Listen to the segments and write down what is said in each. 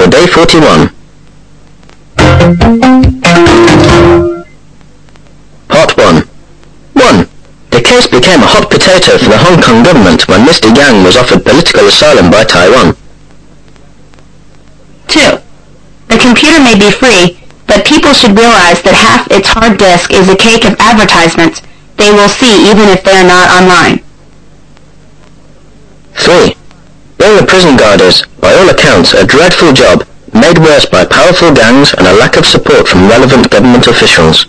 day 41. Part 1. 1. The case became a hot potato for the Hong Kong government when Mr. Yang was offered political asylum by Taiwan. 2. The computer may be free, but people should realize that half its hard disk is a cake of advertisements they will see even if they are not online. 3. Being a prison guard is, by all accounts, a dreadful job, made worse by powerful gangs and a lack of support from relevant government officials.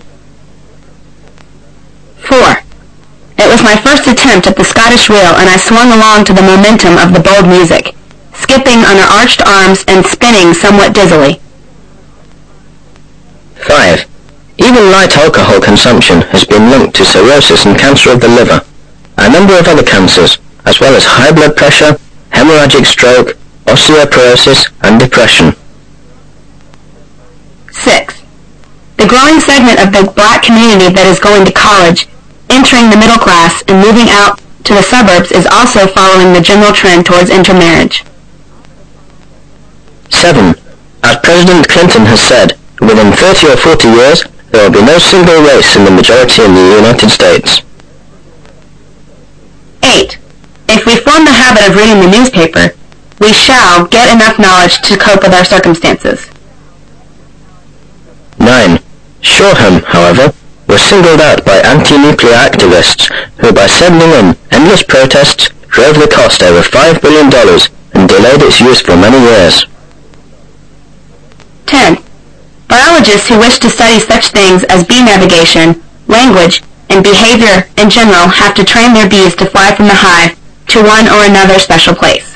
4. It was my first attempt at the Scottish reel, and I swung along to the momentum of the bold music, skipping under arched arms and spinning somewhat dizzily. 5. Even light alcohol consumption has been linked to cirrhosis and cancer of the liver, a number of other cancers, as well as high blood pressure, hemorrhagic stroke, osteoporosis, and depression. 6. The growing segment of the black community that is going to college, entering the middle class, and moving out to the suburbs is also following the general trend towards intermarriage. 7. As President Clinton has said, within 30 or 40 years, there will be no single race in the majority in the United States. 8. If we form the habit of reading the newspaper, we shall get enough knowledge to cope with our circumstances. 9. Shoreham, however, was singled out by anti-nuclear activists who, by sending in endless protests, drove the cost over $5 billion and delayed its use for many years. 10. Biologists who wish to study such things as bee navigation, language, and behavior in general have to train their bees to fly from the hive to one or another special place.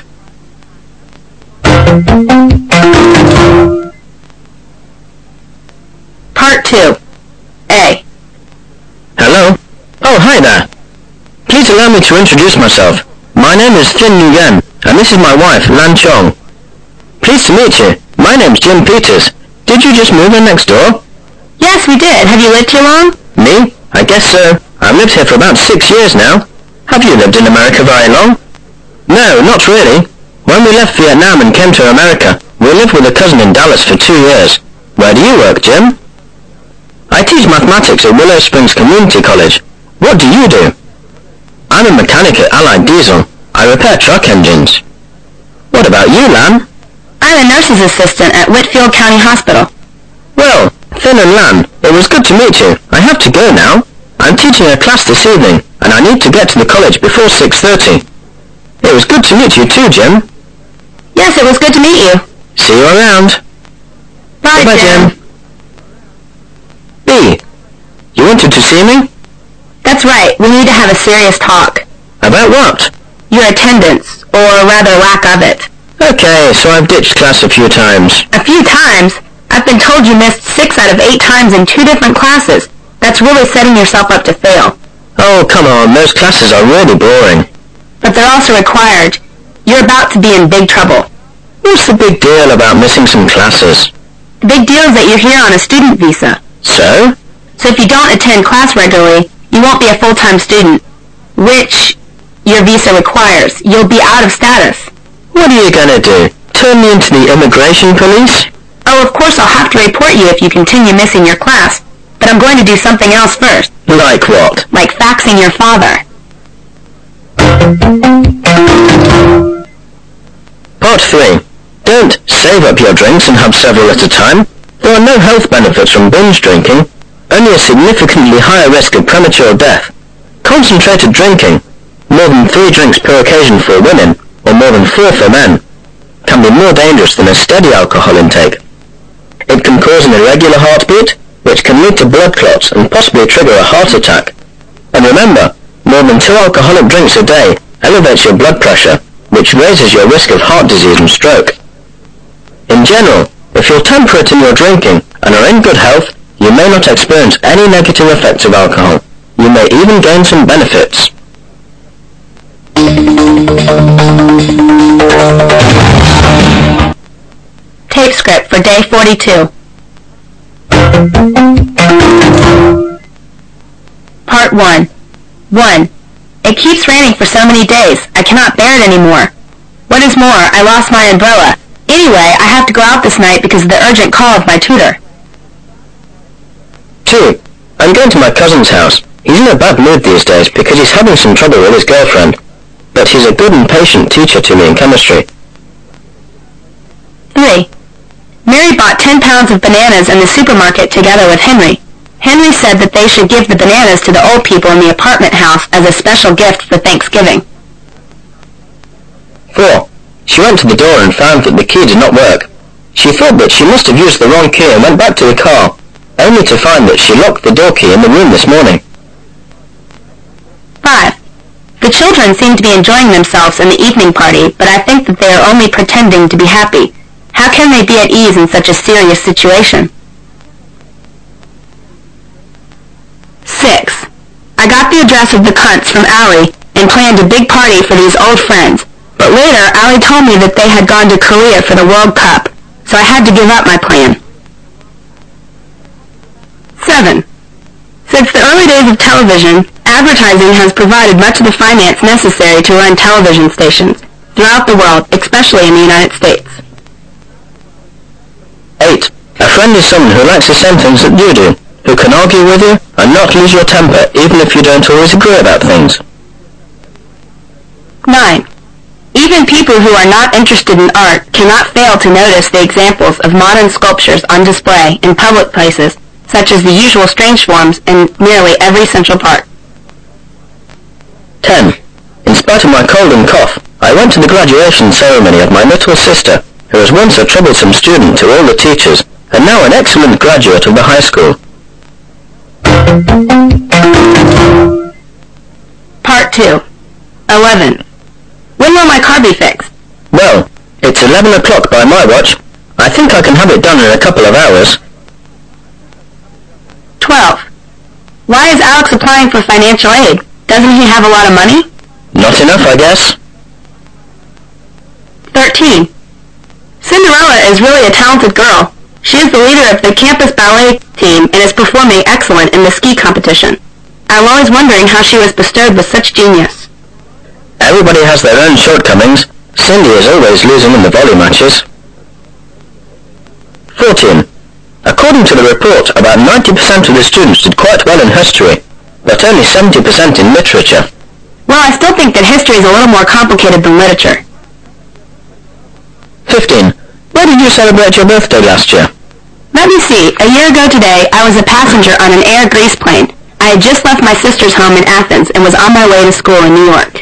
Part 2. A. Hello? Oh, hi there. Please allow me to introduce myself. My name is Thin Nguyen, and this is my wife, Lan Chong. Pleased to meet you. My name's Jim Peters. Did you just move in next door? Yes, we did. Have you lived here long? Me? I guess so. I've lived here for about 6 years now. Have you lived in America very long? No, not really. When we left Vietnam and came to America, we lived with a cousin in Dallas for 2 years. Where do you work, Jim? I teach mathematics at Willow Springs Community College. What do you do? I'm a mechanic at Allied Diesel. I repair truck engines. What about you, Lan? I'm a nurse's assistant at Whitfield County Hospital. Well, Finn and Lan, it was good to meet you. I have to go now. I'm teaching a class this evening, and I need to get to the college before 6:30. It was good to meet you too, Jim. Yes, it was good to meet you. See you around. Bye, Bye, Jim. B. You wanted to see me? That's right. We need to have a serious talk. About what? Your attendance, or rather lack of it. Okay, so I've ditched class a few times. A few times? I've been told you missed 6 out of 8 times in 2 different classes. That's really setting yourself up to fail. Oh, come on, those classes are really boring. But they're also required. You're about to be in big trouble. What's the big deal about missing some classes? The big deal is that you're here on a student visa. So? So if you don't attend class regularly, you won't be a full-time student, which your visa requires. You'll be out of status. What are you gonna do? Turn me into the immigration police? Oh, of course I'll have to report you if you continue missing your class. But I'm going to do something else first. Like what? Like faxing your father. Part 3. Don't save up your drinks and have several at a time. There are no health benefits from binge drinking, only a significantly higher risk of premature death. Concentrated drinking, more than 3 drinks per occasion for women, or more than 4 for men, can be more dangerous than a steady alcohol intake. It can cause an irregular heartbeat, which can lead to blood clots and possibly trigger a heart attack. And remember, more than 2 alcoholic drinks a day elevates your blood pressure, which raises your risk of heart disease and stroke. In general, if you're temperate in your drinking and are in good health, you may not experience any negative effects of alcohol. You may even gain some benefits. Tape script for day 42. Part 1. 1. It keeps raining for so many days. I cannot bear it anymore. What is more, I lost my umbrella. Anyway, I have to go out this night because of the urgent call of my tutor. 2. I'm going to my cousin's house. He's in a bad mood these days because he's having some trouble with his girlfriend. But he's a good and patient teacher to me in chemistry. 3. Mary bought 10 pounds of bananas in the supermarket together with Henry. Henry said that they should give the bananas to the old people in the apartment house as a special gift for Thanksgiving. 4. She went to the door and found that the key did not work. She thought that she must have used the wrong key and went back to the car, only to find that she locked the door key in the room this morning. 5. The children seem to be enjoying themselves in the evening party, but I think that they are only pretending to be happy. How can they be at ease in such a serious situation? 6. I got the address of the Cunts from Allie and planned a big party for these old friends, but later Allie told me that they had gone to Korea for the World Cup, so I had to give up my plan. 7. Since the early days of television, advertising has provided much of the finance necessary to run television stations throughout the world, especially in the United States. 8. A friend is someone who likes the same things that you do, who can argue with you and not lose your temper even if you don't always agree about things. 9. Even people who are not interested in art cannot fail to notice the examples of modern sculptures on display in public places, such as the usual strange forms in nearly every Central Park. 10. In spite of my cold and cough, I went to the graduation ceremony of my little sister, who was once a troublesome student to all the teachers, and now an excellent graduate of the high school. Part 2. 11. When will my car be fixed? Well, it's 11 o'clock by my watch. I think I can have it done in a couple of hours. 12. Why is Alex applying for financial aid? Doesn't he have a lot of money? Not enough, I guess. 13. Cinderella is really a talented girl. She is the leader of the campus ballet team and is performing excellent in the ski competition. I'm always wondering how she was bestowed with such genius. Everybody has their own shortcomings. Cindy is always losing in the volley matches. 14. According to the report, about 90% of the students did quite well in history, but only 70% in literature. Well, I still think that history is a little more complicated than literature. 15. Where did you celebrate your birthday last year? Let me see. A year ago today, I was a passenger on an Air Greece plane. I had just left my sister's home in Athens and was on my way to school in New York.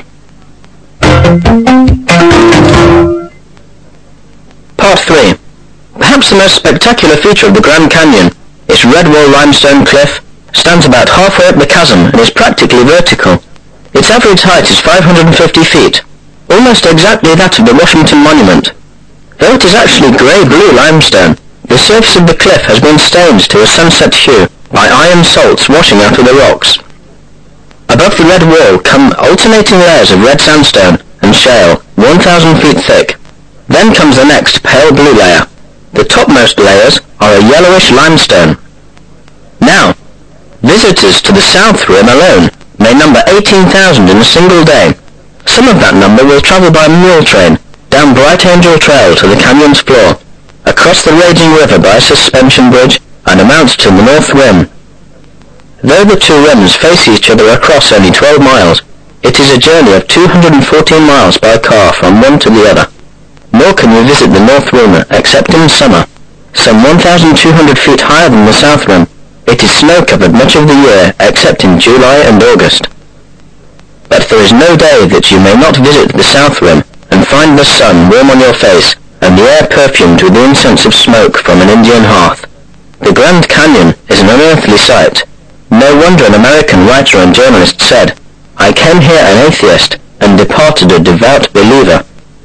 Part 3. Perhaps the most spectacular feature of the Grand Canyon, its red wall limestone cliff, stands about halfway up the chasm and is practically vertical. Its average height is 550 feet, almost exactly that of the Washington Monument. Though it is actually grey-blue limestone, the surface of the cliff has been stained to a sunset hue by iron salts washing out of the rocks. Above the red wall come alternating layers of red sandstone and shale, 1,000 feet thick. Then comes the next pale blue layer. The topmost layers are a yellowish limestone. Now, visitors to the South Rim alone may number 18,000 in a single day. Some of that number will travel by mule train, down Bright Angel Trail to the canyon's floor, across the raging river by a suspension bridge, and amount to the North Rim. Though the two rims face each other across only 12 miles, it is a journey of 214 miles by car from one to the other. Nor can you visit the North Rim except in summer. Some 1,200 feet higher than the South Rim, it is snow-covered much of the year except in July and August. But there is no day that you may not visit the South Rim and find the sun warm on your face and the air perfumed with the incense of smoke from an Indian hearth. The Grand Canyon is an unearthly sight. No wonder an American writer and journalist said, "I came here an atheist and departed a devout believer."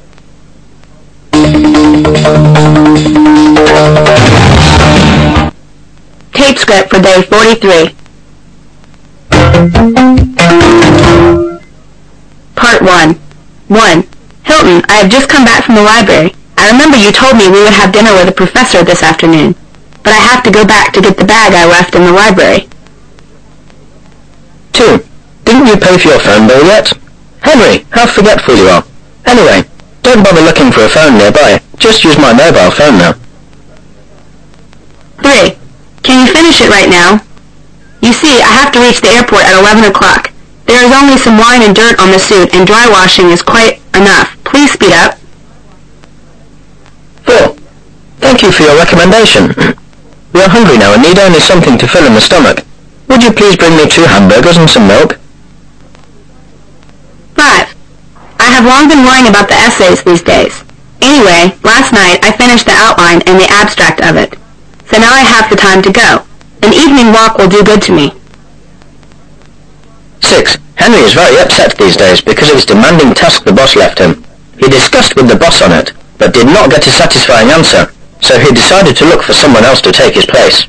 Tape script for day 43. Part 1. 1. Hilton, I have just come back from the library. I remember you told me we would have dinner with a professor this afternoon, but I have to go back to get the bag I left in the library. 2. Didn't you pay for your phone bill yet? Henry, how forgetful you are. Anyway, don't bother looking for a phone nearby. Just use my mobile phone now. 3. Can you finish it right now? You see, I have to reach the airport at 11 o'clock. There is only some wine and dirt on the suit, and dry washing is quite enough. Please speed up. 4. Thank you for your recommendation. We are hungry now and need only something to fill in the stomach. Would you please bring me 2 hamburgers and some milk? 5. I have long been worrying about the essays these days. Anyway, last night I finished the outline and the abstract of it. So now I have the time to go. An evening walk will do good to me. 6. Henry is very upset these days because of his demanding task the boss left him. He discussed with the boss on it, but did not get a satisfying answer, so he decided to look for someone else to take his place.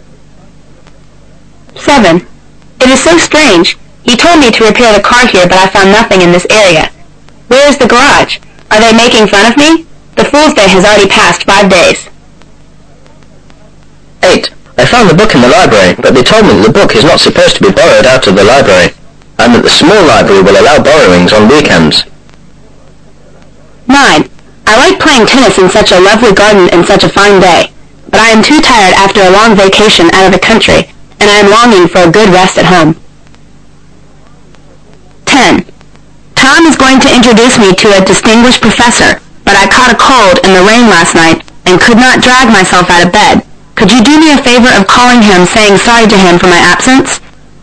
7. It is so strange. He told me to repair the car here, but I found nothing in this area. Where is the garage? Are they making fun of me? The Fool's Day has already passed 5 days. 8. I found the book in the library, but they told me that the book is not supposed to be borrowed out of the library, and that the small library will allow borrowings on weekends. 9. I like playing tennis in such a lovely garden and such a fine day, but I am too tired after a long vacation out of the country, and I am longing for a good rest at home. 10. Tom is going to introduce me to a distinguished professor, but I caught a cold in the rain last night and could not drag myself out of bed. Could you do me a favor of calling him, saying sorry to him for my absence?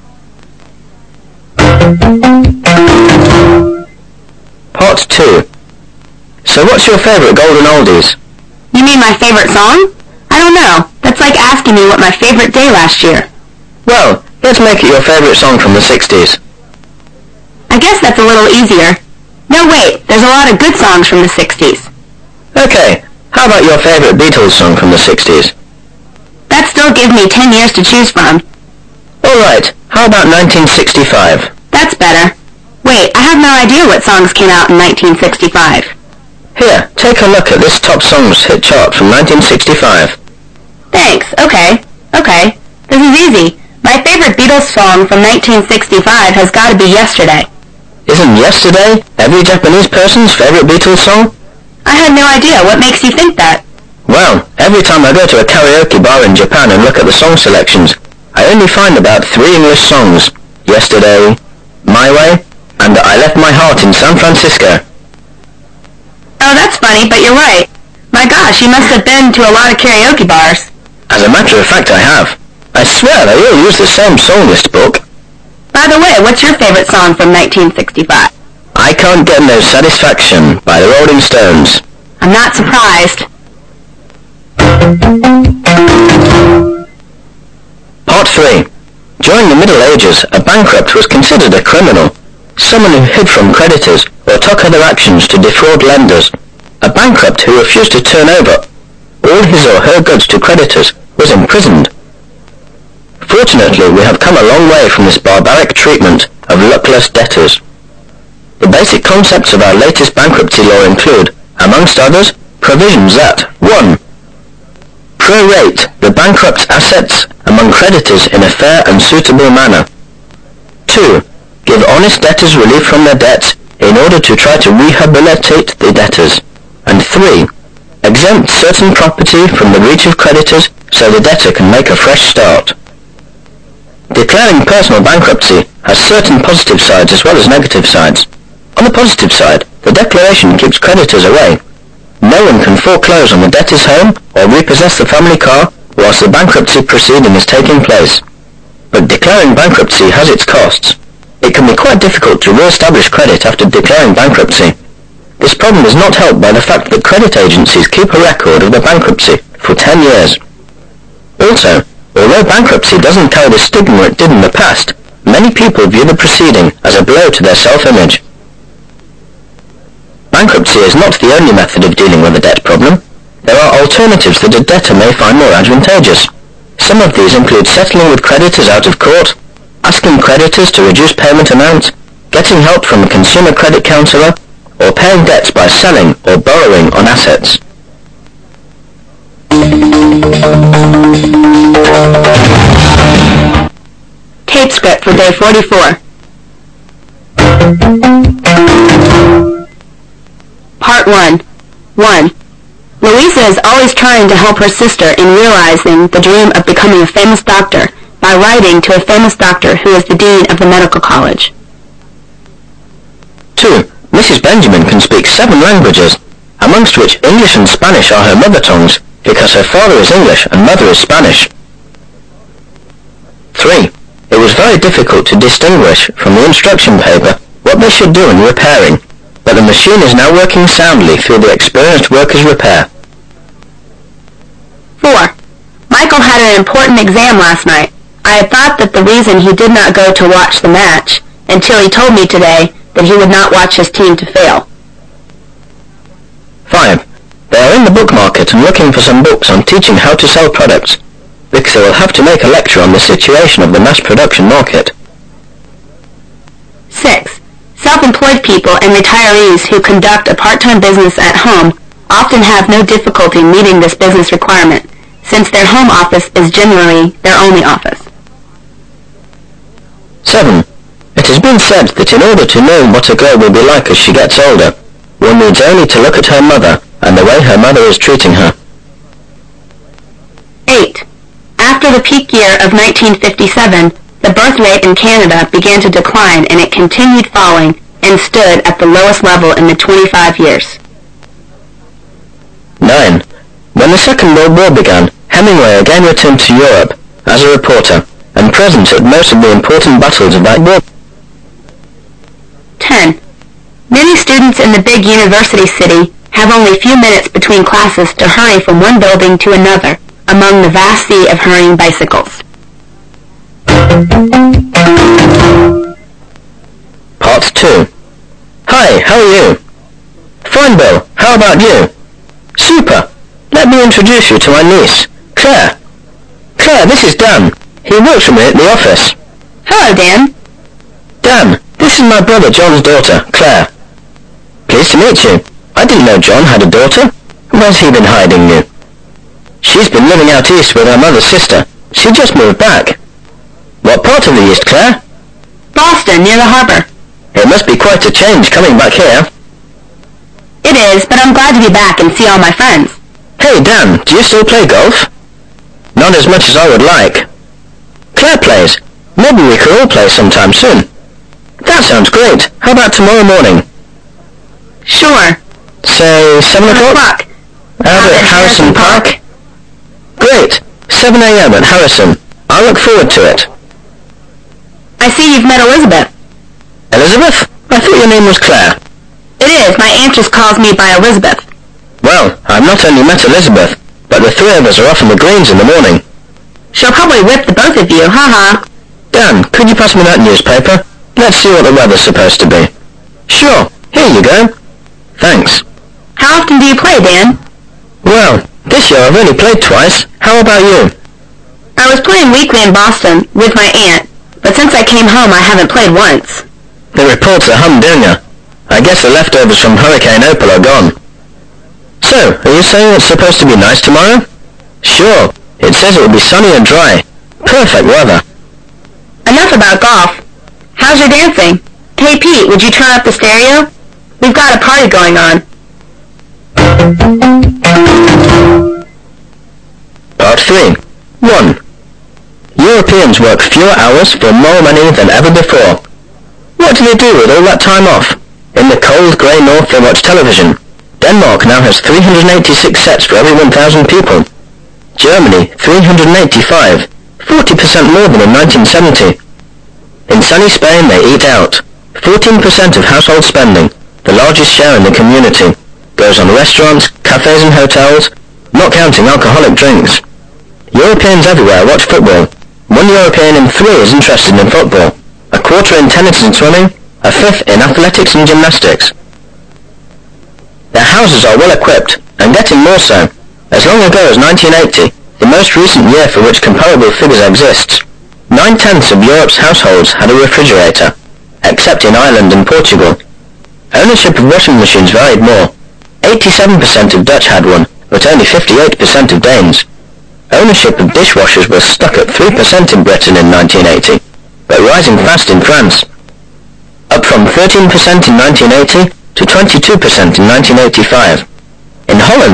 Part 2. So what's your favourite golden oldies? You mean my favorite song? I don't know. That's like asking me what my favorite day last year. Well, let's make it your favourite song from the 60s. I guess that's a little easier. No, wait, there's a lot of good songs from the 60s. Okay, how about your favourite Beatles song from the 60s? That still gives me 10 years to choose from. Alright, how about 1965? That's better. Wait, I have no idea what songs came out in 1965. Here, take a look at this top songs hit chart from 1965. Thanks, okay. This is easy. My favorite Beatles song from 1965 has got to be Yesterday. Isn't Yesterday every Japanese person's favourite Beatles song? I had no idea. What makes you think that? Well, every time I go to a karaoke bar in Japan and look at the song selections, I only find about 3 English songs. Yesterday, My Way, and I Left My Heart in San Francisco. Oh, that's funny, but you're right. My gosh, you must have been to a lot of karaoke bars. As a matter of fact, I have. I swear they all use the same song list book. By the way, what's your favorite song from 1965? I Can't Get No Satisfaction by the Rolling Stones. I'm not surprised. Part 3. During the Middle Ages, a bankrupt was considered a criminal, someone who hid from creditors or took other actions to defraud lenders. A bankrupt who refused to turn over all his or her goods to creditors was imprisoned. Fortunately, we have come a long way from this barbaric treatment of luckless debtors. The basic concepts of our latest bankruptcy law include, amongst others, provisions that 1. Prorate the bankrupt's assets among creditors in a fair and suitable manner. 2. Give honest debtors relief from their debts in order to try to rehabilitate the debtors. And 3. Exempt certain property from the reach of creditors so the debtor can make a fresh start. Declaring personal bankruptcy has certain positive sides as well as negative sides. On the positive side, the declaration keeps creditors away. No one can foreclose on the debtor's home or repossess the family car whilst the bankruptcy proceeding is taking place. But declaring bankruptcy has its costs. It can be quite difficult to re-establish credit after declaring bankruptcy. This problem is not helped by the fact that credit agencies keep a record of the bankruptcy for 10 years. Also, although bankruptcy doesn't carry the stigma it did in the past, many people view the proceeding as a blow to their self-image. Bankruptcy is not the only method of dealing with a debt problem. There are alternatives that a debtor may find more advantageous. Some of these include settling with creditors out of court, asking creditors to reduce payment amounts, getting help from a consumer credit counselor, or paying debts by selling or borrowing on assets. Tape script for day 44. Part 1. 1. Louisa is always trying to help her sister in realizing the dream of becoming a famous doctor by writing to a famous doctor who is the dean of the medical college. 2. Mrs. Benjamin can speak 7 languages, amongst which English and Spanish are her mother tongues, because her father is English and mother is Spanish. 3. It was very difficult to distinguish from the instruction paper what they should do in repairing, but the machine is now working soundly through the experienced worker's repair. 4. Michael had an important exam last night. I had thought that the reason he did not go to watch the match until he told me today that he would not watch his team to fail. 5. They are in the book market and looking for some books on teaching how to sell products, because they will have to make a lecture on the situation of the mass production market. 6. Self-employed people and retirees who conduct a part-time business at home often have no difficulty meeting this business requirement, since their home office is generally their only office. 7. It has been said that in order to know what a girl will be like as she gets older, one needs only to look at her mother and the way her mother is treating her. 8. After the peak year of 1957, the birth rate in Canada began to decline and it continued falling and stood at the lowest level in the 25 years. 9. When the Second World War began, Hemingway again returned to Europe as a reporter and present at most of the important battles of that war. 10. Many students in the big university city have only a few minutes between classes to hurry from one building to another among the vast sea of hurrying bicycles. Part 2. Hi, how are you? Fine, Bill. How about you? Super. Let me introduce you to my niece, Claire. Claire, this is Dan. He works for me at the office. Hello, Dan. Dan, this is my brother John's daughter, Claire. Pleased to meet you. I didn't know John had a daughter. Where's he been hiding you? She's been living out east with her mother's sister. She just moved back. What part of the east, Claire? Boston, near the harbor. It must be quite a change coming back here. It is, but I'm glad to be back and see all my friends. Hey, Dan, do you still play golf? Not as much as I would like. Claire plays. Maybe we could all play sometime soon. That sounds great. How about tomorrow morning? Sure. Say 7 o'clock? Out at Harrison Park? Great. 7 a.m. at Harrison. I'll look forward to it. I see you've met Elizabeth. Elizabeth? I thought your name was Claire. It is. My aunt just calls me by Elizabeth. Well, I've not only met Elizabeth, but the 3 of us are off on the greens in the morning. She'll probably whip the both of you, ha-ha. Dan, could you pass me that newspaper? Let's see what the weather's supposed to be. Sure. Here you go. Thanks. How often do you play, Dan? Well, this year I've only played twice. How about you? I was playing weekly in Boston with my aunt, but since I came home I haven't played once. The reports are humdinger. I guess the leftovers from Hurricane Opal are gone. So, are you saying it's supposed to be nice tomorrow? Sure. It says it will be sunny and dry. Perfect weather. Enough about golf. How's your dancing? Hey Pete, would you turn up the stereo? We've got a party going on. Part 3. 1. Europeans work fewer hours for more money than ever before. What do they do with all that time off? In the cold grey north they watch television. Denmark now has 386 sets for every 1,000 people. Germany, 385, 40% more than in 1970. In sunny Spain they eat out. 14% of household spending, the largest share in the community, goes on restaurants, cafes and hotels, not counting alcoholic drinks. Europeans everywhere watch football. 1 European in 3 is interested in football, a quarter in tennis and swimming, a fifth in athletics and gymnastics. Their houses are well equipped, and getting more so. As long ago as 1980, the most recent year for which comparable figures exists, 9/10 of Europe's households had a refrigerator, except in Ireland and Portugal. Ownership of washing machines varied more. 87% of Dutch had one, but only 58% of Danes. Ownership of dishwashers was stuck at 3% in Britain in 1980, but rising fast in France. Up from 13% in 1980 to 22% in 1985. In Holland,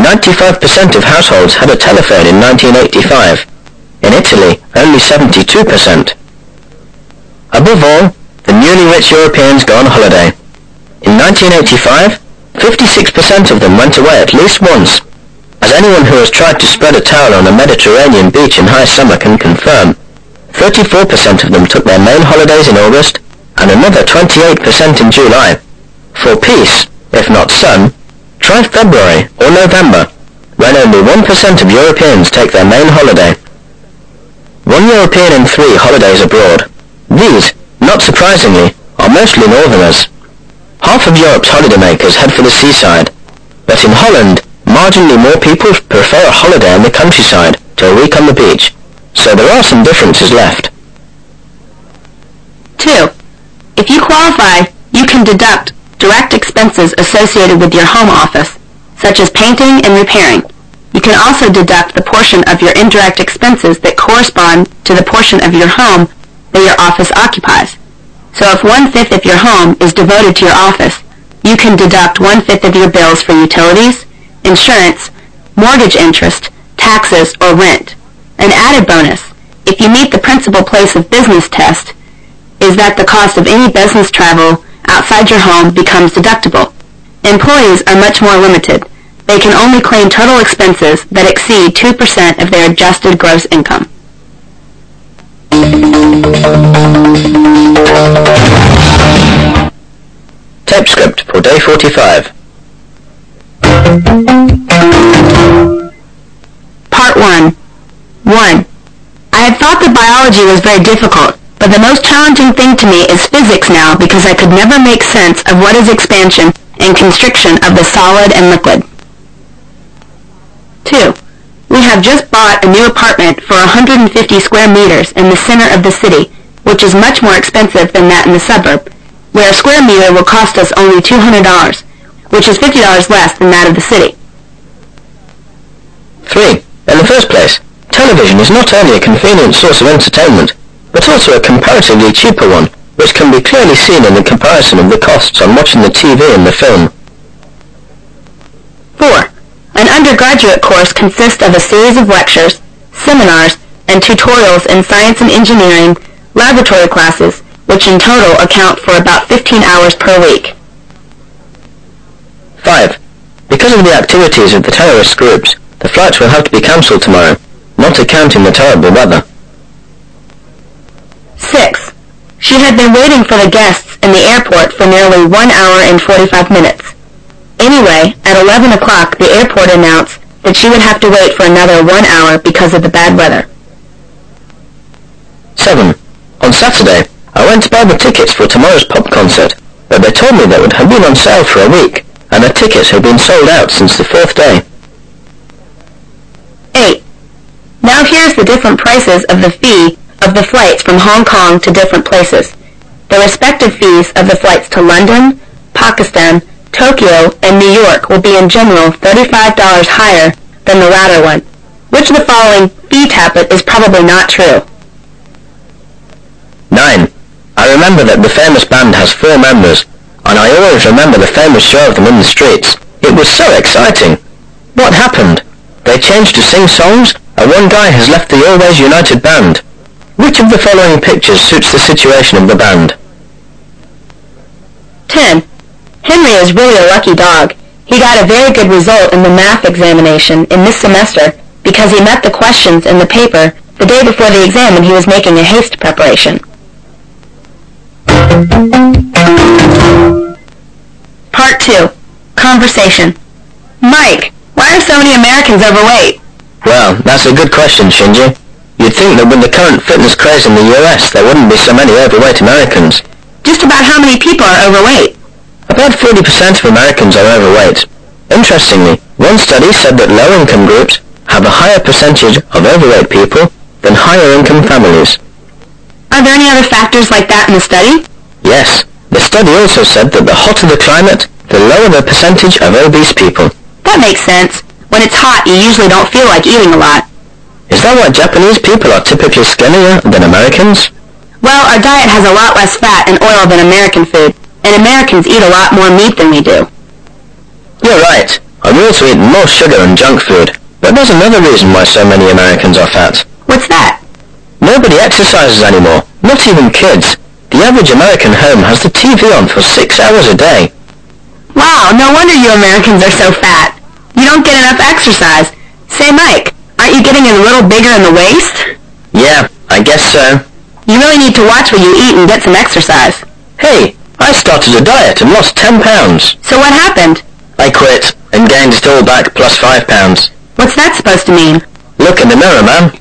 95% of households had a telephone in 1985. In Italy, only 72%. Above all, the newly rich Europeans go on holiday. In 1985, 56% of them went away at least once. As anyone who has tried to spread a towel on a Mediterranean beach in high summer can confirm, 34% of them took their main holidays in August, and another 28% in July. For peace, if not sun, try February or November, when only 1% of Europeans take their main holiday. 1 European in 3 holidays abroad. These, not surprisingly, are mostly northerners. Half of Europe's holidaymakers head for the seaside, but in Holland, marginally more people prefer a holiday in the countryside to a week on the beach, so there are some differences left. 2. If you qualify, you can deduct direct expenses associated with your home office, such as painting and repairing. You can also deduct the portion of your indirect expenses that correspond to the portion of your home that your office occupies. So if 1/5 of your home is devoted to your office, you can deduct 1/5 of your bills for utilities, insurance, mortgage interest, taxes, or rent. An added bonus, if you meet the principal place of business test, is that the cost of any business travel outside your home becomes deductible. Employees are much more limited. They can only claim total expenses that exceed 2% of their adjusted gross income. Tape script for day 45. Part 1. 1. I had thought that biology was very difficult, but the most challenging thing to me is physics now because I could never make sense of what is expansion and constriction of the solid and liquid. 2. We have just bought a new apartment for 150 square meters in the center of the city, which is much more expensive than that in the suburb, where a square meter will cost us only $200, which is $50 less than that of the city. 3. In the first place, television is not only a convenient source of entertainment, but also a comparatively cheaper one, which can be clearly seen in the comparison of the costs on watching the TV and the film. 4. An undergraduate course consists of a series of lectures, seminars, and tutorials in science and engineering, laboratory classes, which in total account for about 15 hours per week. 5. Because of the activities of the terrorist groups, the flights will have to be cancelled tomorrow, not accounting the terrible weather. 6. She had been waiting for the guests in the airport for nearly 1 hour and 45 minutes. Anyway, at 11 o'clock, the airport announced that she would have to wait for another 1 hour because of the bad weather. 7. On Saturday, I went to buy the tickets for tomorrow's pop concert, but they told me they would have been on sale for a week, and the tickets have been sold out since the 4th day. 8. Now here's the different prices of the fee of the flights from Hong Kong to different places. The respective fees of the flights to London, Pakistan, Tokyo, and New York will be in general $35 higher than the latter one. Which of the following fee tablet is probably not true? 9. I remember that the famous band has 4 members, and I always remember the famous show of them in the streets. It was so exciting. What happened? They changed to sing songs, and one guy has left the always united band. Which of the following pictures suits the situation of the band? 10. Henry is really a lucky dog. He got a very good result in the math examination in this semester because he met the questions in the paper the day before the exam and he was making a haste preparation. Part 2. Conversation. Mike, why are so many Americans overweight? Well, that's a good question, Shinji. You'd think that with the current fitness craze in the US, there wouldn't be so many overweight Americans. Just about how many people are overweight? About 40% of Americans are overweight. Interestingly, one study said that low-income groups have a higher percentage of overweight people than higher-income families. Are there any other factors like that in the study? Yes. The study also said that the hotter the climate, the lower the percentage of obese people. That makes sense. When it's hot, you usually don't feel like eating a lot. Is that why Japanese people are typically skinnier than Americans? Well, our diet has a lot less fat and oil than American food, and Americans eat a lot more meat than we do. You're right. We also eat more sugar and junk food. But there's another reason why so many Americans are fat. What's that? Nobody exercises anymore, not even kids. The average American home has the TV on for 6 hours a day. Wow, no wonder you Americans are so fat. You don't get enough exercise. Say, Mike, aren't you getting a little bigger in the waist? Yeah, I guess so. You really need to watch what you eat and get some exercise. Hey, I started a diet and lost 10 pounds. So what happened? I quit and gained it all back plus 5 pounds. What's that supposed to mean? Look in the mirror, man.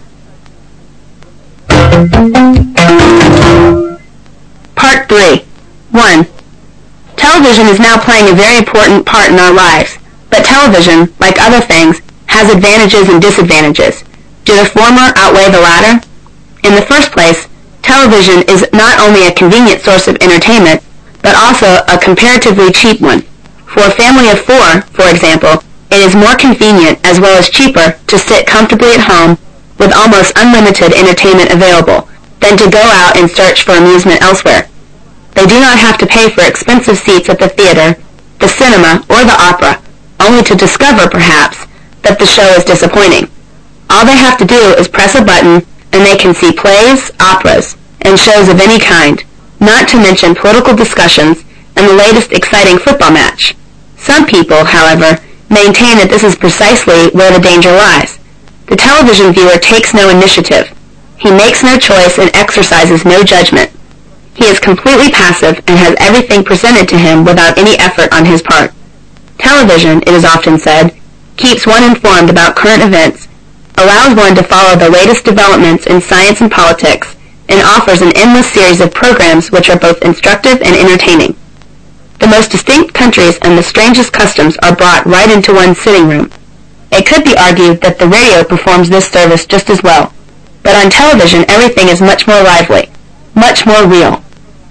Part 3. 1. Television is now playing a very important part in our lives, but television, like other things, has advantages and disadvantages. Do the former outweigh the latter? In the first place, television is not only a convenient source of entertainment, but also a comparatively cheap one. For a family of 4, for example, it is more convenient as well as cheaper to sit comfortably at home with almost unlimited entertainment available than to go out and search for amusement elsewhere. They do not have to pay for expensive seats at the theater, the cinema, or the opera, only to discover, perhaps, that the show is disappointing. All they have to do is press a button and they can see plays, operas, and shows of any kind, not to mention political discussions and the latest exciting football match. Some people, however, maintain that this is precisely where the danger lies. The television viewer takes no initiative. He makes no choice and exercises no judgment. He is completely passive and has everything presented to him without any effort on his part. Television, it is often said, keeps one informed about current events, allows one to follow the latest developments in science and politics, and offers an endless series of programs which are both instructive and entertaining. The most distinct countries and the strangest customs are brought right into one's sitting room. It could be argued that the radio performs this service just as well, but on television everything is much more lively, much more real.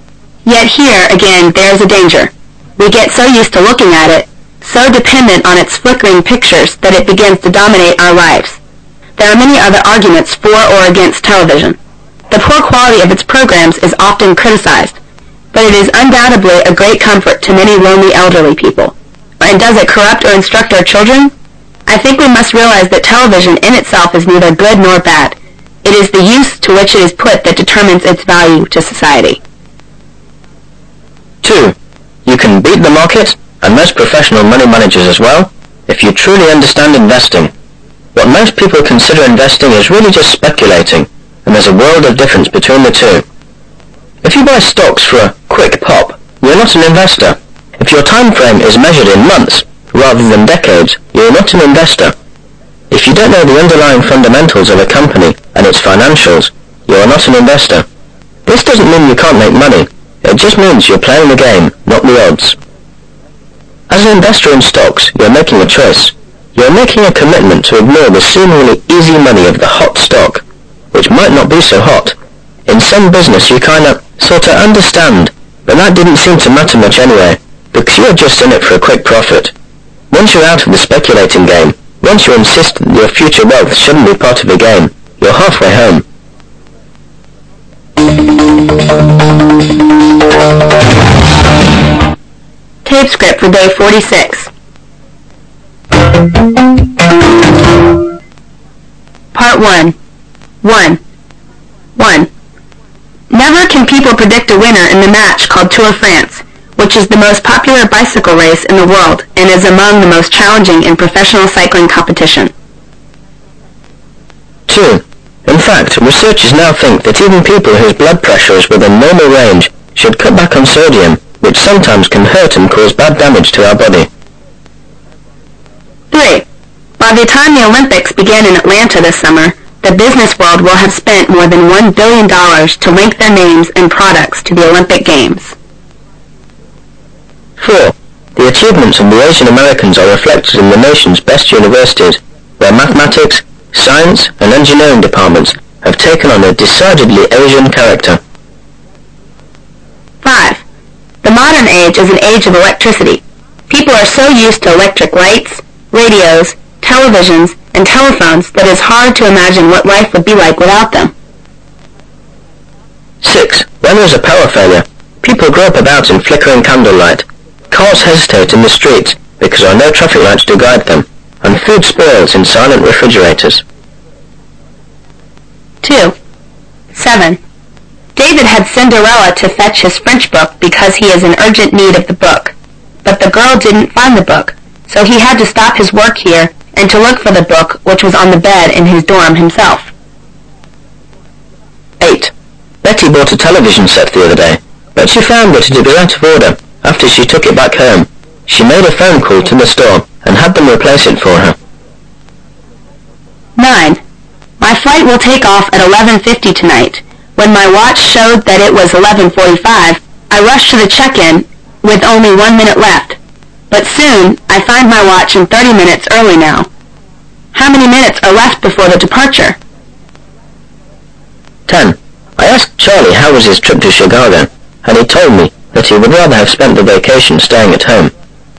Yet here, again, there is a danger. We get so used to looking at it, so dependent on its flickering pictures that it begins to dominate our lives. There are many other arguments for or against television. The poor quality of its programs is often criticized, but it is undoubtedly a great comfort to many lonely elderly people. And does it corrupt or instruct our children? I think we must realize that television in itself is neither good nor bad. It is the use to which it is put that determines its value to society. 2. You can beat the market, and most professional money managers as well, if you truly understand investing. What most people consider investing is really just speculating, and there's a world of difference between the two. If you buy stocks for a quick pop, you're not an investor. If your time frame is measured in months, rather than decades, you're not an investor. If you don't know the underlying fundamentals of a company and its financials, you are not an investor. This doesn't mean you can't make money. It just means you're playing the game, not the odds. As an investor in stocks, you're making a choice. You're making a commitment to ignore the seemingly easy money of the hot stock, which might not be so hot. In some business you sorta understand, but that didn't seem to matter much anyway, because you're just in it for a quick profit. Once you're out of the speculating game, once you insist that your future wealth shouldn't be part of the game, you're halfway home. Tape script for day 46. Part 1. 1. Never can people predict a winner in the match called Tour de France, which is the most popular bicycle race in the world and is among the most challenging in professional cycling competition. 2. In fact, researchers now think that even people whose blood pressure is within normal range should cut back on sodium, which sometimes can hurt and cause bad damage to our body. 3. By the time the Olympics begin in Atlanta this summer, the business world will have spent more than $1 billion to link their names and products to the Olympic Games. 4. The achievements of the Asian Americans are reflected in the nation's best universities, where mathematics, science, and engineering departments have taken on a decidedly Asian character. 5. The modern age is an age of electricity. People are so used to electric lights, radios, televisions, and telephones that it's hard to imagine what life would be like without them. 6. When there's a power failure, people grope about in flickering candlelight. Cars hesitate in the streets, because there are no traffic lights to guide them, and food spoils in silent refrigerators. 2. 7. David had Cinderella to fetch his French book because he is in urgent need of the book. But the girl didn't find the book, so he had to stop his work here and to look for the book, which was on the bed in his dorm himself. 8. Betty bought a television set the other day, but she found that it was out of order after she took it back home. She made a phone call to the store and had them replace it for her. 9. My flight will take off at 11:50 tonight. When my watch showed that it was 11:45, I rushed to the check-in with only 1 minute left. But soon, I find my watch in 30 minutes early now. How many minutes are left before the departure? 10. I asked Charlie how was his trip to Chicago, and he told me that he would rather have spent the vacation staying at home.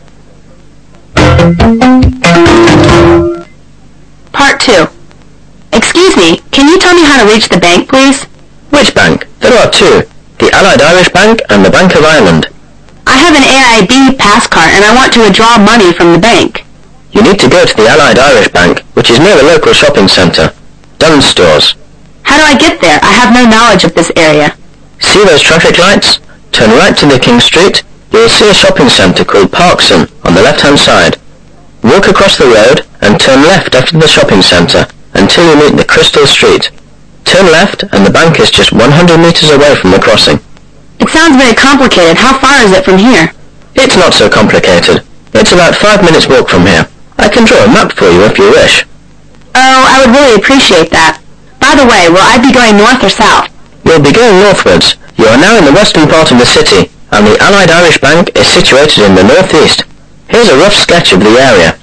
Part 2. Excuse me, can you tell me how to reach the bank, please? Which bank? There are two, the Allied Irish Bank and the Bank of Ireland. I have an AIB pass card and I want to withdraw money from the bank. You need to go to the Allied Irish Bank, which is near the local shopping centre, Dunn's Stores. How do I get there? I have no knowledge of this area. See those traffic lights? Turn right to the King Street. You will see a shopping centre called Parkson on the left-hand side. Walk across the road and turn left after the shopping centre until you meet the Crystal Street. Turn left and the bank is just 100 metres away from the crossing. It sounds very complicated. How far is it from here? It's not so complicated. It's about 5 minutes walk from here. I can draw a map for you if you wish. Oh, I would really appreciate that. By the way, will I be going north or south? You'll be going northwards. You are now in the western part of the city, and the Allied Irish Bank is situated in the northeast. Here's a rough sketch of the area.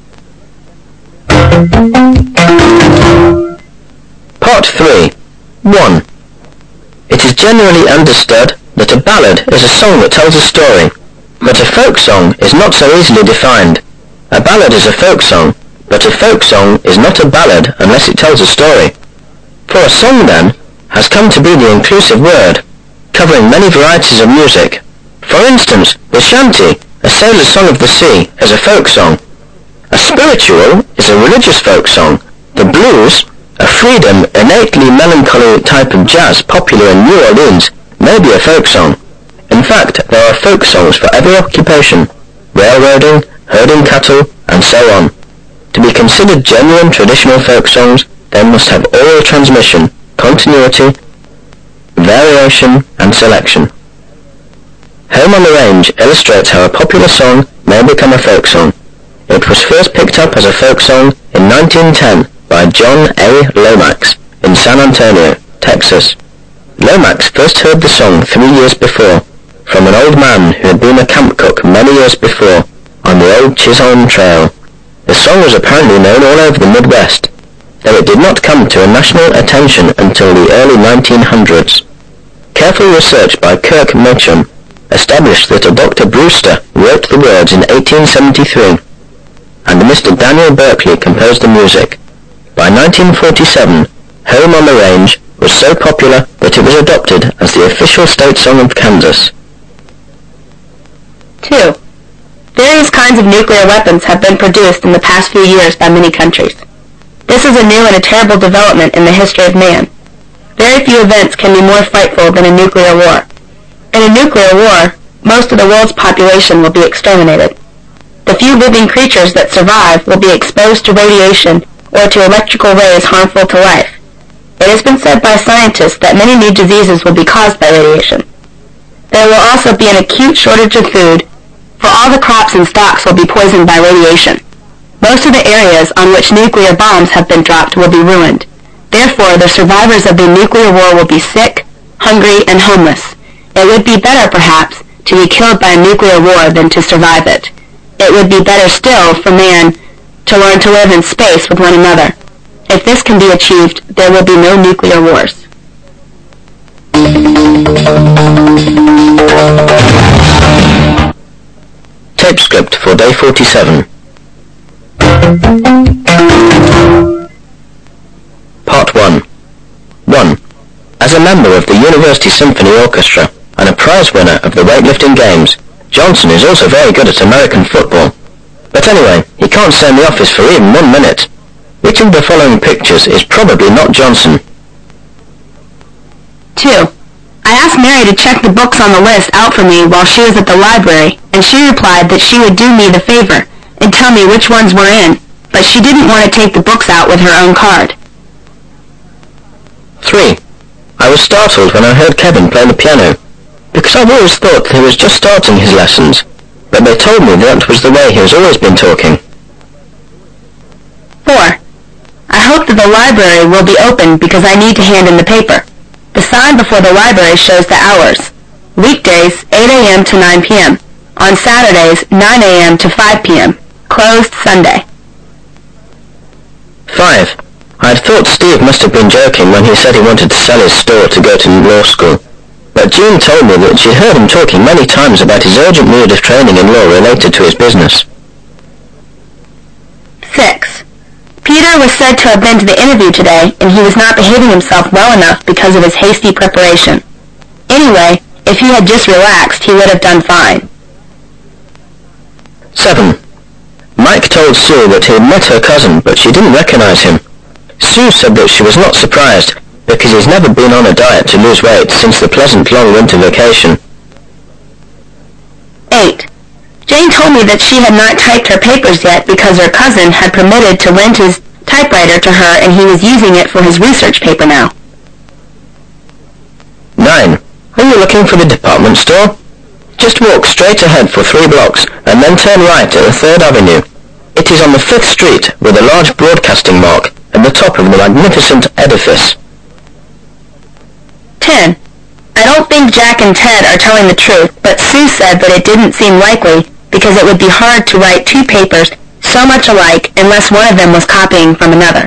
Part 3. 1. It is generally understood that a ballad is a song that tells a story, but a folk song is not so easily defined. A ballad is a folk song, but a folk song is not a ballad unless it tells a story. For a song, then, has come to be the inclusive word, covering many varieties of music. For instance, the shanty, a sailor's song of the sea, is a folk song. A spiritual is a religious folk song. The blues, a freedom, innately melancholy type of jazz popular in New Orleans, may be a folk song. In fact, there are folk songs for every occupation: railroading, herding cattle, and so on. To be considered genuine traditional folk songs, they must have oral transmission, continuity, variation, and selection. Home on the Range illustrates how a popular song may become a folk song. It was first picked up as a folk song in 1910 by John A. Lomax in San Antonio, Texas. Lomax first heard the song 3 years before, from an old man who had been a camp cook many years before on the old Chisholm Trail. The song was apparently known all over the Midwest, though it did not come to a national attention until the early 1900s. Careful research by Kirk Mitchum established that a Dr. Brewster wrote the words in 1873, and Mr. Daniel Berkeley composed the music. By 1947, Home on the Range was so popular that it was adopted as the official state song of Kansas. 2. Various kinds of nuclear weapons have been produced in the past few years by many countries. This is a new and a terrible development in the history of man. Very few events can be more frightful than a nuclear war. In a nuclear war, most of the world's population will be exterminated. The few living creatures that survive will be exposed to radiation or to electrical rays harmful to life. It has been said by scientists that many new diseases will be caused by radiation. There will also be an acute shortage of food, for all the crops and stocks will be poisoned by radiation. Most of the areas on which nuclear bombs have been dropped will be ruined. Therefore, the survivors of the nuclear war will be sick, hungry, and homeless. It would be better, perhaps, to be killed by a nuclear war than to survive it. It would be better still for man to learn to live in space with one another. If this can be achieved, there will be no nuclear wars. Tape script for day 47. Part 1. 1. As a member of the University Symphony Orchestra and a prize winner of the weightlifting games, Johnson is also very good at American football. But anyway, he can't stay in the office for even 1 minute. Which of the following pictures is probably not Johnson? 2. I asked Mary to check the books on the list out for me while she was at the library, and she replied that she would do me the favor and tell me which ones were in, but she didn't want to take the books out with her own card. 3. I was startled when I heard Kevin play the piano, because I've always thought he was just starting his lessons, but they told me that was the way he has always been talking. 4. I hope that the library will be open because I need to hand in the paper. The sign before the library shows the hours. Weekdays, 8 a.m. to 9 p.m. On Saturdays, 9 a.m. to 5 p.m. Closed Sunday. 5. I had thought Steve must have been joking when he said he wanted to sell his store to go to law school, but Jean told me that she'd heard him talking many times about his urgent need of training in law related to his business. 6. Peter was said to have been to the interview today, and he was not behaving himself well enough because of his hasty preparation. Anyway, if he had just relaxed, he would have done fine. 7. Mike told Sue that he had met her cousin, but she didn't recognize him. Sue said that she was not surprised, because he's never been on a diet to lose weight since the pleasant long winter vacation. 8. Jane told me that she had not typed her papers yet because her cousin had permitted to lend his typewriter to her and he was using it for his research paper now. 9. Are you looking for the department store? Just walk straight ahead for 3 blocks and then turn right at the 3rd Avenue. It is on the 5th Street with a large broadcasting mark at the top of the magnificent edifice. 10. I don't think Jack and Ted are telling the truth, but Sue said that it didn't seem likely because it would be hard to write 2 papers so much alike unless one of them was copying from another.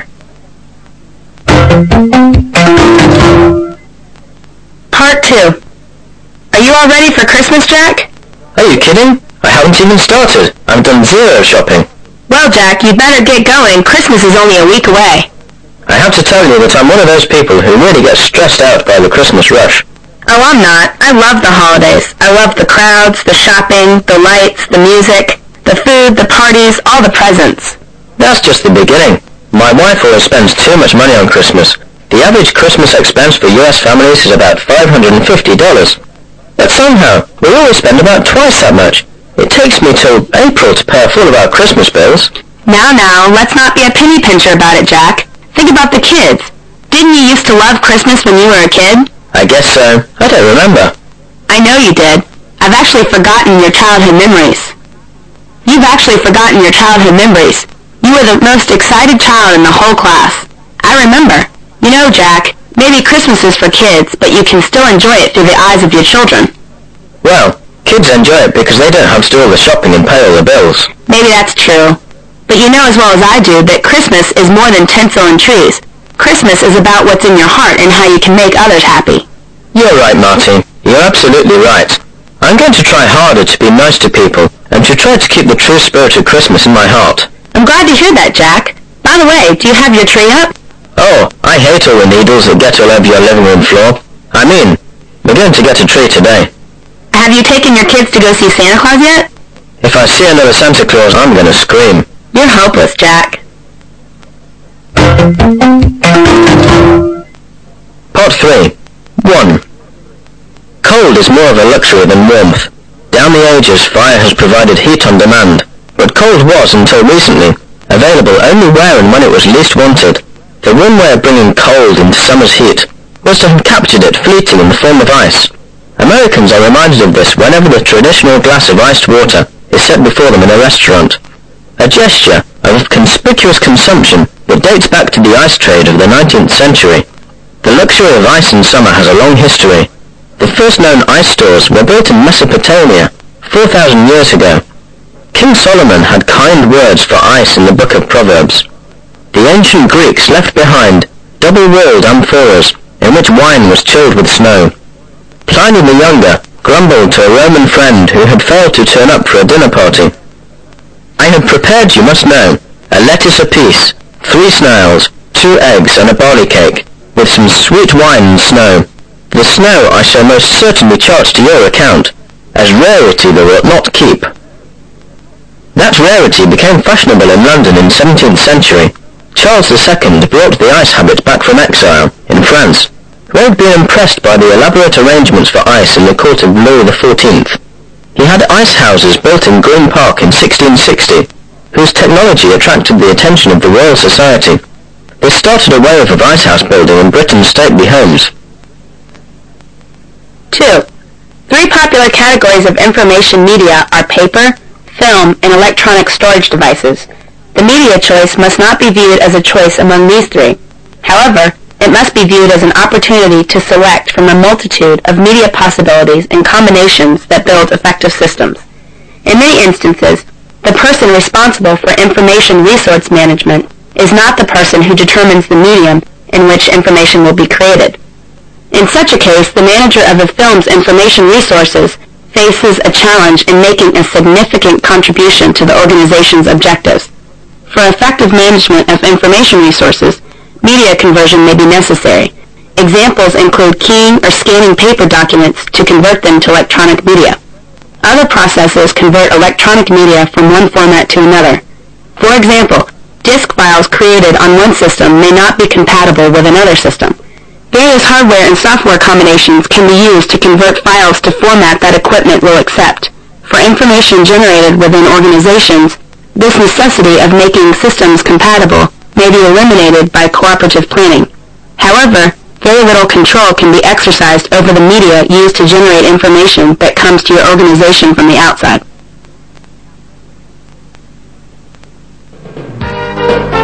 Part 2. Are you all ready for Christmas, Jack? Are you kidding? I haven't even started. I've done 0 shopping. Well, Jack, you better get going. Christmas is only a week away. I have to tell you that I'm one of those people who really get stressed out by the Christmas rush. Oh, I'm not. I love the holidays. I love the crowds, the shopping, the lights, the music, the food, the parties, all the presents. That's just the beginning. My wife always spends too much money on Christmas. The average Christmas expense for US families is about $550. But somehow, we always spend about twice that much. It takes me till April to pay full of our Christmas bills. Now, let's not be a penny pincher about it, Jack. Think about the kids. Didn't you used to love Christmas when you were a kid? I guess so. I don't remember. I know you did. I've actually forgotten your childhood memories. You've actually forgotten your childhood memories. You were the most excited child in the whole class. I remember. You know, Jack, maybe Christmas is for kids, but you can still enjoy it through the eyes of your children. Well, kids enjoy it because they don't have to do all the shopping and pay all the bills. Maybe that's true. But you know as well as I do that Christmas is more than tinsel and trees. Christmas is about what's in your heart and how you can make others happy. You're right, Marty. You're absolutely right. I'm going to try harder to be nice to people and to try to keep the true spirit of Christmas in my heart. I'm glad to hear that, Jack. By the way, do you have your tree up? Oh, I hate all the needles that get all over your living room floor. I mean, we're going to get a tree today. Have you taken your kids to go see Santa Claus yet? If I see another Santa Claus, I'm going to scream. You're hopeless, Jack. Part 3. 1. Cold is more of a luxury than warmth. Down the ages, fire has provided heat on demand, but cold was, until recently, available only where and when it was least wanted. The one way of bringing cold into summer's heat was to have captured it fleeting in the form of ice. Americans are reminded of this whenever the traditional glass of iced water is set before them in a restaurant. A gesture of conspicuous consumption that dates back to the ice trade of the 19th century. The luxury of ice in summer has a long history. The first known ice stores were built in Mesopotamia 4,000 years ago. King Solomon had kind words for ice in the book of Proverbs. The ancient Greeks left behind double-walled amphoras in which wine was chilled with snow. Pliny the Younger grumbled to a Roman friend who had failed to turn up for a dinner party. I had prepared, you must know, a lettuce apiece, 3 snails, 2 eggs and a barley cake, with some sweet wine and snow. The snow I shall most certainly charge to your account, as rarity they will not keep. That rarity became fashionable in London in the 17th century. Charles II brought the ice habit back from exile, in France, who had been impressed by the elaborate arrangements for ice in the court of Louis XIV. He had ice houses built in Green Park in 1660, whose technology attracted the attention of the Royal Society. This started a wave of icehouse building in Britain's stately homes. 2. Three popular categories of information media are paper, film, and electronic storage devices. The media choice must not be viewed as a choice among these three. However, it must be viewed as an opportunity to select from a multitude of media possibilities and combinations that build effective systems. In many instances, the person responsible for information resource management is not the person who determines the medium in which information will be created. In such a case, the manager of a film's information resources faces a challenge in making a significant contribution to the organization's objectives. For effective management of information resources, media conversion may be necessary. Examples include keying or scanning paper documents to convert them to electronic media. Other processes convert electronic media from one format to another. For example, disk files created on one system may not be compatible with another system. Various hardware and software combinations can be used to convert files to format that equipment will accept. For information generated within organizations, this necessity of making systems compatible may be eliminated by cooperative planning. However, very little control can be exercised over the media used to generate information that comes to your organization from the outside.